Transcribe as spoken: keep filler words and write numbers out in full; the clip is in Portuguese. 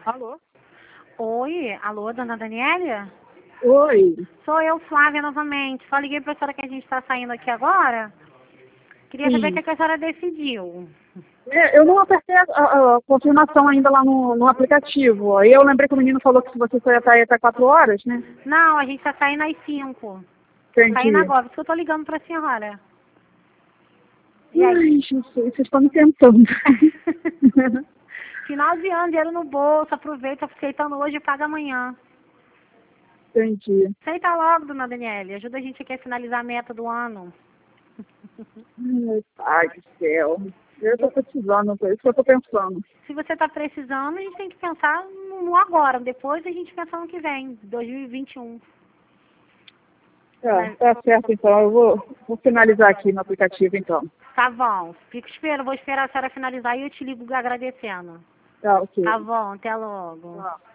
Alô? Oi, alô, dona Daniela? Oi. Sou eu, Flávia, novamente. Só liguei para a senhora que a gente está saindo aqui agora. Queria saber o Sim. que, é que a senhora decidiu. É, eu não apertei a, a- a confirmação ainda lá no, no aplicativo. Aí eu lembrei que o menino falou que se você só ia estar aí até quatro horas, né? Não, a gente está saindo às cinco. Saindo Entendi. agora, por isso que eu estou ligando para a senhora. E aí? Ai, Jesus, vocês estão me tentando. Final de ano, dinheiro no bolso, aproveita, aceitando hoje e paga amanhã. Entendi. Aceita logo, dona Daniela. Ajuda a gente aqui a finalizar a meta do ano. Ai, pai do céu. Eu tô precisando, é isso que eu tô pensando. Se você está precisando, a gente tem que pensar no no agora. Depois a gente pensa no que vem, dois mil e vinte e um. Tá, Mas, tá certo então. Eu vou, vou finalizar aqui no aplicativo então. tá bom. Fico esperando. Vou esperar a senhora finalizar e eu te ligo agradecendo. Tá, ok. Tá bom, até logo. Tá.